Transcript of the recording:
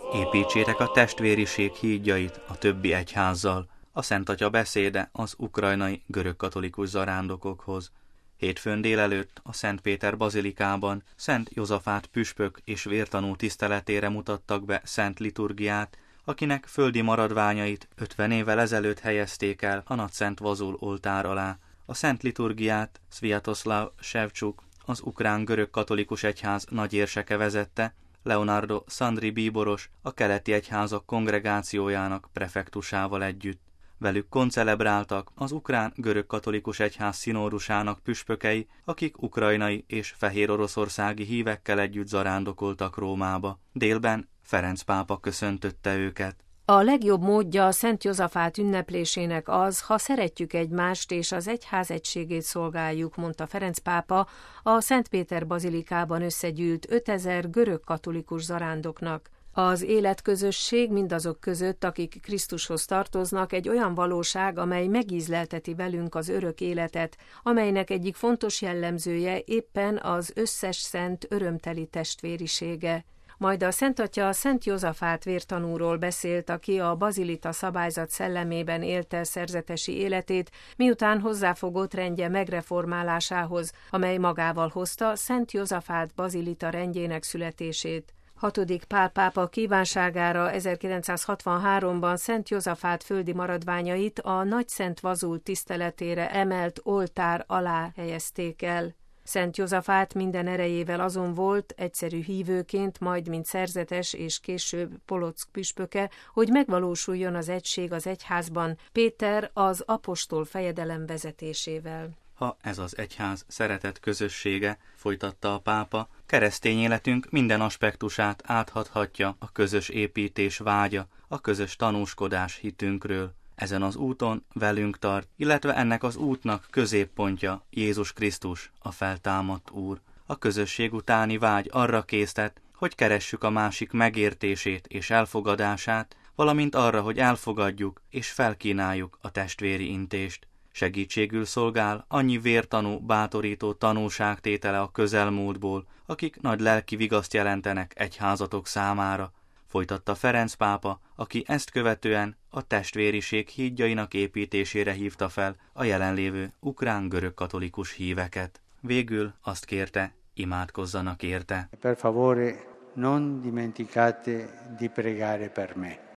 Építsétek a testvériség hídjait a többi egyházzal. A Szent Atya beszéde az ukrajnai görögkatolikus zarándokokhoz. Hétfőn délelőtt a Szent Péter bazilikában Szent Józsafát püspök és vértanú tiszteletére mutattak be szent liturgiát, akinek földi maradványait 50 évvel ezelőtt helyezték el a Nagyszent Vazul oltár alá. A szent liturgiát Sviatoslav Sevcsuk, az ukrán görögkatolikus egyház nagyérseke vezette, Leonardo Szandri bíboros, a keleti egyházak kongregációjának prefektusával együtt. Velük koncelebráltak az ukrán görögkatolikus egyház színódusának püspökei, akik ukrajnai és fehéroroszországi hívekkel együtt zarándokoltak Rómába. Délben Ferenc pápa köszöntötte őket. A legjobb módja a Szent Józsafát ünneplésének az, ha szeretjük egymást és az egyház egységét szolgáljuk, mondta Ferenc pápa a Szent Péter bazilikában összegyűlt 5000 görög katolikus zarándoknak. Az életközösség mindazok között, akik Krisztushoz tartoznak, egy olyan valóság, amely megízlelteti velünk az örök életet, amelynek egyik fontos jellemzője éppen az összes szent örömteli testvérisége. Majd a Szent Atya a Szent Józsafát vértanúról beszélt, aki a bazilita szabályzat szellemében élte szerzetesi életét, miután hozzáfogott rendje megreformálásához, amely magával hozta Szent Józsafát bazilita rendjének születését. 6. Pál pápa kívánságára 1963-ban Szent Józsafát földi maradványait a Nagyszent Vazul tiszteletére emelt oltár alá helyezték el. Szent Józsafát minden erejével azon volt, egyszerű hívőként, majd mint szerzetes és később Polock püspöke, hogy megvalósuljon az egység az egyházban, Péter az apostol fejedelem vezetésével. Ha ez az egyház szeretett közössége, folytatta a pápa, keresztény életünk minden aspektusát áthathatja a közös építés vágya, a közös tanúskodás hitünkről. Ezen az úton velünk tart, illetve ennek az útnak középpontja Jézus Krisztus, a feltámadt Úr. A közösség utáni vágy arra késztet, hogy keressük a másik megértését és elfogadását, valamint arra, hogy elfogadjuk és felkínáljuk a testvéri intést. Segítségül szolgál annyi vértanú, bátorító tanúságtétele a közelmúltból, akik nagy lelki vigaszt jelentenek egyházatok számára, folytatta Ferenc pápa, aki ezt követően a testvériség hídjainak építésére hívta fel a jelenlévő ukrán görögkatolikus híveket. Végül azt kérte, imádkozzanak érte. Per favore, non dimenticate di pregare per me.